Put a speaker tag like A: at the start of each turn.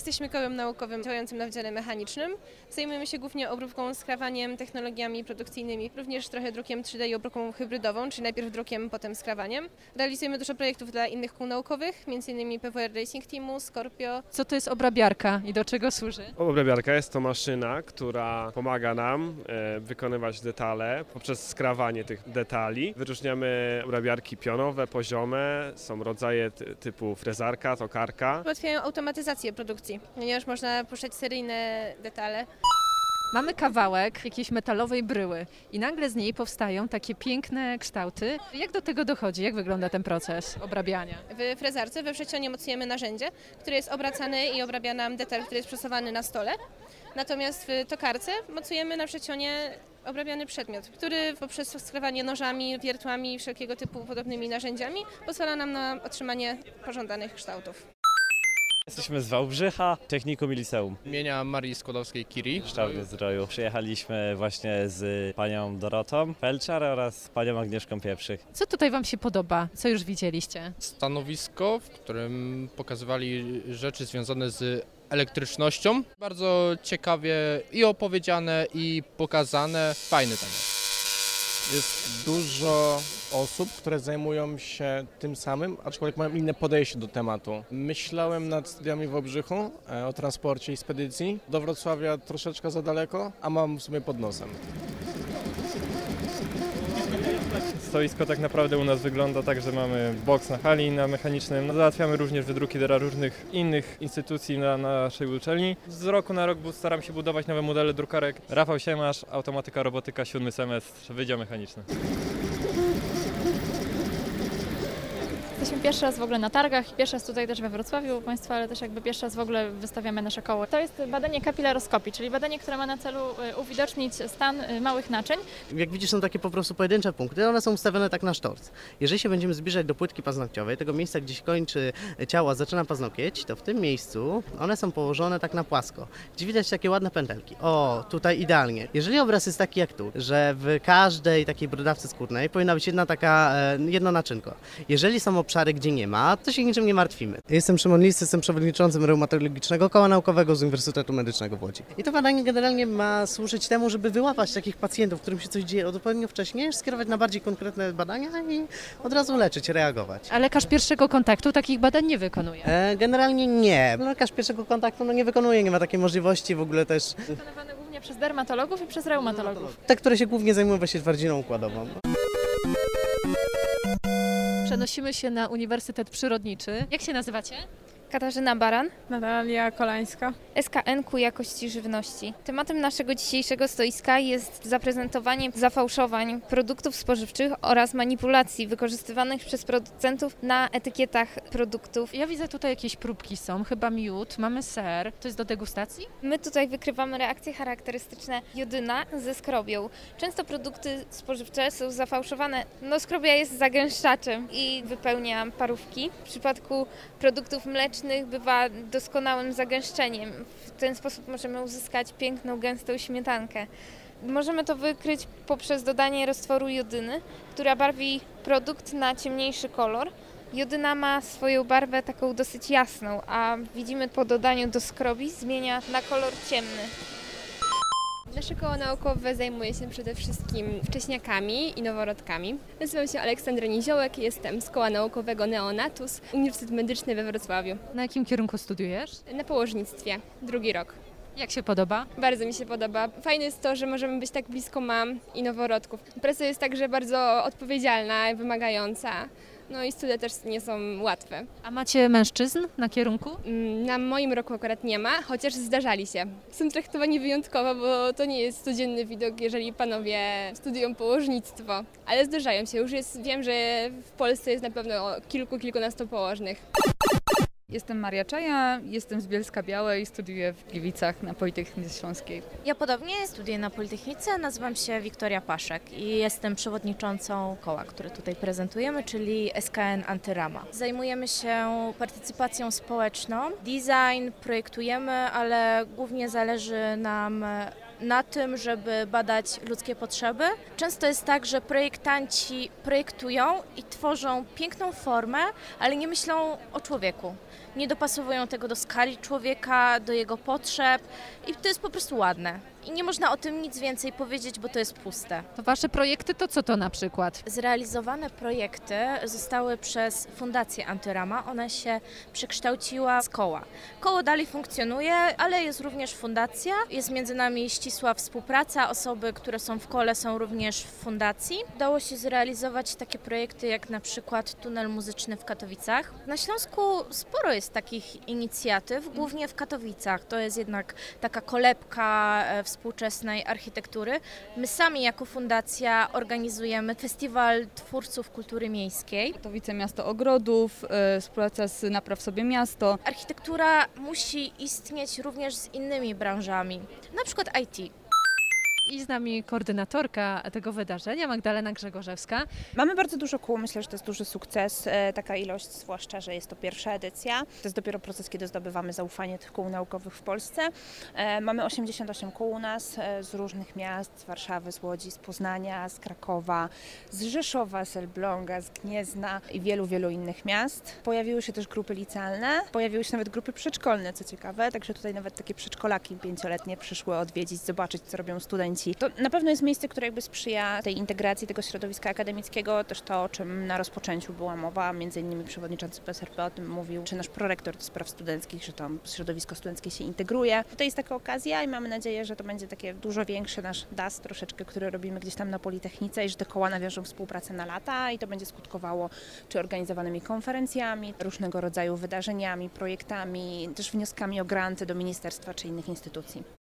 A: Jesteśmy kołem naukowym działającym na Wydziale Mechanicznym. Zajmujemy się głównie obróbką, skrawaniem, technologiami produkcyjnymi, również trochę drukiem 3D i obróbką hybrydową, czyli najpierw drukiem, potem skrawaniem. Realizujemy dużo projektów dla innych kół naukowych, m.in. PWR Racing Teamu, Scorpio.
B: Co to jest obrabiarka i do czego służy?
C: Obrabiarka jest to maszyna, która pomaga nam wykonywać detale poprzez skrawanie tych detali. Wyróżniamy obrabiarki pionowe, poziome, są rodzaje typu frezarka, tokarka.
A: Ułatwiają automatyzację produkcji, ponieważ można puszczać seryjne detale.
B: Mamy kawałek jakiejś metalowej bryły i nagle z niej powstają takie piękne kształty. Jak do tego dochodzi? Jak wygląda ten proces obrabiania?
A: W frezarce we wrzecionie mocujemy narzędzie, które jest obracane i obrabia nam detal, który jest przesuwany na stole. Natomiast w tokarce mocujemy na wrzecionie obrabiany przedmiot, który poprzez skrawanie nożami, wiertłami i wszelkiego typu podobnymi narzędziami pozwala nam na otrzymanie pożądanych kształtów.
D: Jesteśmy z Wałbrzycha, Technikum i Liceum.
E: Imienia Marii Skłodowskiej-Curie.
D: Szczawny-Zdroju. Przyjechaliśmy właśnie z panią Dorotą Felczar oraz panią Agnieszką Pieprzyk.
B: Co tutaj Wam się podoba? Co już widzieliście?
E: Stanowisko, w którym pokazywali rzeczy związane z elektrycznością. Bardzo ciekawie i opowiedziane, i pokazane. Fajny temat.
F: Jest dużo osób, które zajmują się tym samym, aczkolwiek mają inne podejście do tematu. Myślałem nad studiami w Wałbrzychu o transporcie i spedycji. Do Wrocławia troszeczkę za daleko, a mam w sumie pod nosem.
G: Stoisko tak naprawdę u nas wygląda tak, że mamy boks na hali, na mechanicznym. Załatwiamy również wydruki dla różnych innych instytucji na naszej uczelni. Z roku na rok staram się budować nowe modele drukarek. Rafał Siemasz, Automatyka, Robotyka, 7 semestr, Wydział Mechaniczny.
H: Jesteśmy pierwszy raz w ogóle na targach, pierwszy raz tutaj też we Wrocławiu u Państwa, ale też jakby pierwszy raz w ogóle wystawiamy nasze koło. To jest badanie kapilaroskopii, czyli badanie, które ma na celu uwidocznić stan małych naczyń.
I: Jak widzisz, są takie po prostu pojedyncze punkty, one są ustawione tak na sztorc. Jeżeli się będziemy zbliżać do płytki paznokciowej, tego miejsca, gdzie się kończy ciało, a zaczyna paznokieć, to w tym miejscu one są położone tak na płasko, gdzie widać takie ładne pętelki. O, tutaj idealnie. Jeżeli obraz jest taki jak tu, że w każdej takiej brodawce skórnej powinna być jedno naczynko. Jeżeli są obszary, gdzie nie ma, to się niczym nie martwimy. Jestem Szymon Lis, jestem przewodniczącym Reumatologicznego Koła Naukowego z Uniwersytetu Medycznego w Łodzi. I to badanie generalnie ma służyć temu, żeby wyłapać takich pacjentów, którym się coś dzieje odpowiednio wcześniej, skierować na bardziej konkretne badania i od razu leczyć, reagować.
B: A lekarz pierwszego kontaktu takich badań nie wykonuje?
I: Generalnie nie. Lekarz pierwszego kontaktu nie wykonuje, nie ma takiej możliwości w ogóle też.
H: Wykonywane głównie przez dermatologów i przez reumatologów.
I: Te, które się głównie zajmują właśnie twardziną układową.
B: Przenosimy się na Uniwersytet Przyrodniczy. Jak się nazywacie?
J: Katarzyna Baran,
K: Natalia Kolańska,
J: SKN-ku jakości żywności. Tematem naszego dzisiejszego stoiska jest zaprezentowanie zafałszowań produktów spożywczych oraz manipulacji wykorzystywanych przez producentów na etykietach produktów.
B: Ja widzę tutaj jakieś próbki są, chyba miód, mamy ser. To jest do degustacji?
J: My tutaj wykrywamy reakcje charakterystyczne jodyna ze skrobią. Często produkty spożywcze są zafałszowane. Skrobia jest zagęszczaczem i wypełnia parówki. W przypadku produktów mlecznych bywa doskonałym zagęszczeniem. W ten sposób możemy uzyskać piękną, gęstą śmietankę. Możemy to wykryć poprzez dodanie roztworu jodyny, która barwi produkt na ciemniejszy kolor. Jodyna ma swoją barwę taką dosyć jasną, a widzimy po dodaniu do skrobi zmienia na kolor ciemny.
L: Nasze koło naukowe zajmuje się przede wszystkim wcześniakami i noworodkami. Nazywam się Aleksandra Niziołek, jestem z koła naukowego Neonatus, Uniwersytet Medyczny we Wrocławiu.
B: Na jakim kierunku studiujesz?
L: Na położnictwie, 2. rok.
B: Jak się podoba?
L: Bardzo mi się podoba. Fajne jest to, że możemy być tak blisko mam i noworodków. Praca jest także bardzo odpowiedzialna, wymagająca. I studia też nie są łatwe.
B: A macie mężczyzn na kierunku?
L: Na moim roku akurat nie ma, chociaż zdarzali się. Są traktowani wyjątkowo, bo to nie jest codzienny widok, jeżeli panowie studiują położnictwo. Ale zdarzają się. Wiem, że w Polsce jest na pewno kilkunastu położnych.
K: Jestem Maria Czaja, jestem z Bielska-Białej, studiuję w Gliwicach na Politechnice Śląskiej.
M: Ja podobnie studiuję na Politechnice, nazywam się Wiktoria Paszek i jestem przewodniczącą koła, które tutaj prezentujemy, czyli SKN Antyrama. Zajmujemy się partycypacją społeczną, design projektujemy, ale głównie zależy nam na tym, żeby badać ludzkie potrzeby. Często jest tak, że projektanci projektują i tworzą piękną formę, ale nie myślą o człowieku. Nie dopasowują tego do skali człowieka, do jego potrzeb i to jest po prostu ładne. I nie można o tym nic więcej powiedzieć, bo to jest puste.
B: To wasze projekty to co to na przykład?
M: Zrealizowane projekty zostały przez Fundację Antyrama. Ona się przekształciła z koła. Koło dalej funkcjonuje, ale jest również fundacja. Jest między nami ścisła współpraca. Osoby, które są w kole, są również w fundacji. Udało się zrealizować takie projekty jak na przykład tunel muzyczny w Katowicach. Na Śląsku sporo jest takich inicjatyw, głównie w Katowicach. To jest jednak taka kolebka współczesnej architektury. My sami jako fundacja organizujemy Festiwal Twórców Kultury Miejskiej.
K: Katowice Miasto Ogrodów, współpraca z Napraw Sobie Miasto.
M: Architektura musi istnieć również z innymi branżami, na przykład IT.
B: I z nami koordynatorka tego wydarzenia, Magdalena Grzegorzewska.
N: Mamy bardzo dużo kół, myślę, że to jest duży sukces, taka ilość, zwłaszcza, że jest to pierwsza edycja. To jest dopiero proces, kiedy zdobywamy zaufanie tych kół naukowych w Polsce. Mamy 88 kół u nas z różnych miast, z Warszawy, z Łodzi, z Poznania, z Krakowa, z Rzeszowa, z Elbląga, z Gniezna i wielu innych miast. Pojawiły się też grupy licealne, pojawiły się nawet grupy przedszkolne, co ciekawe, także tutaj nawet takie przedszkolaki 5-letnie przyszły odwiedzić, zobaczyć, co robią studenci. To na pewno jest miejsce, które jakby sprzyja tej integracji tego środowiska akademickiego, też to, o czym na rozpoczęciu była mowa, między innymi przewodniczący PSRP o tym mówił, czy nasz prorektor do spraw studenckich, że to środowisko studenckie się integruje. To jest taka okazja i mamy nadzieję, że to będzie takie dużo większy nasz DAS troszeczkę, który robimy gdzieś tam na Politechnice i że te koła nawiążą współpracę na lata i to będzie skutkowało czy organizowanymi konferencjami, różnego rodzaju wydarzeniami, projektami, też wnioskami o granty do ministerstwa czy innych instytucji.